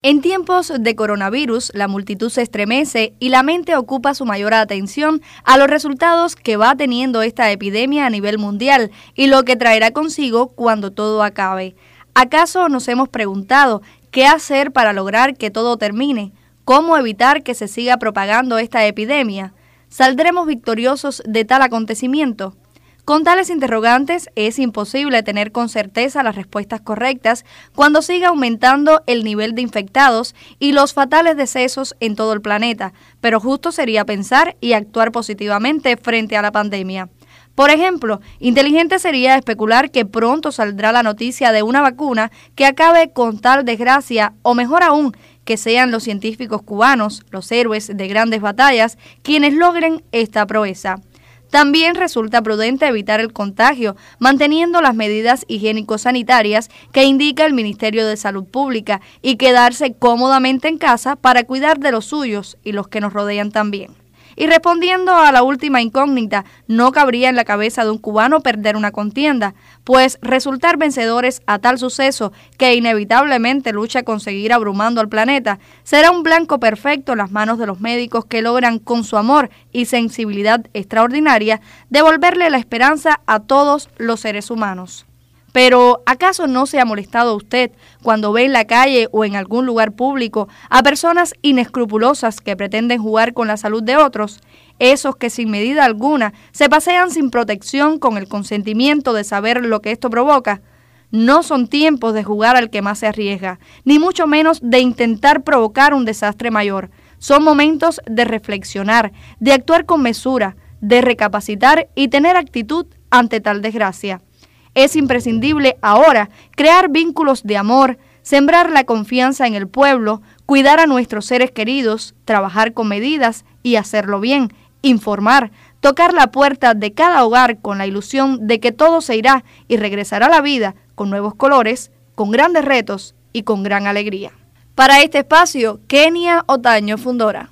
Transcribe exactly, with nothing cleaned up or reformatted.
En tiempos de coronavirus, la multitud se estremece y la mente ocupa su mayor atención a los resultados que va teniendo esta epidemia a nivel mundial y lo que traerá consigo cuando todo acabe. ¿Acaso nos hemos preguntado qué hacer para lograr que todo termine? ¿Cómo evitar que se siga propagando esta epidemia? ¿Saldremos victoriosos de tal acontecimiento? Con tales interrogantes es imposible tener con certeza las respuestas correctas cuando siga aumentando el nivel de infectados y los fatales decesos en todo el planeta, pero justo sería pensar y actuar positivamente frente a la pandemia. Por ejemplo, inteligente sería especular que pronto saldrá la noticia de una vacuna que acabe con tal desgracia, o mejor aún, que sean los científicos cubanos, los héroes de grandes batallas, quienes logren esta proeza. También resulta prudente evitar el contagio, manteniendo las medidas higiénico-sanitarias que indica el Ministerio de Salud Pública y quedarse cómodamente en casa para cuidar de los suyos y los que nos rodean también. Y respondiendo a la última incógnita, no cabría en la cabeza de un cubano perder una contienda, pues resultar vencedores a tal suceso que inevitablemente lucha con seguir abrumando al planeta, será un blanco perfecto en las manos de los médicos que logran con su amor y sensibilidad extraordinaria devolverle la esperanza a todos los seres humanos. Pero, ¿acaso no se ha molestado usted cuando ve en la calle o en algún lugar público a personas inescrupulosas que pretenden jugar con la salud de otros? Esos que sin medida alguna se pasean sin protección con el consentimiento de saber lo que esto provoca. No son tiempos de jugar al que más se arriesga, ni mucho menos de intentar provocar un desastre mayor. Son momentos de reflexionar, de actuar con mesura, de recapacitar y tener actitud ante tal desgracia. Es imprescindible ahora crear vínculos de amor, sembrar la confianza en el pueblo, cuidar a nuestros seres queridos, trabajar con medidas y hacerlo bien, informar, tocar la puerta de cada hogar con la ilusión de que todo se irá y regresará a la vida con nuevos colores, con grandes retos y con gran alegría. Para este espacio, Kenia Otaño Fundora.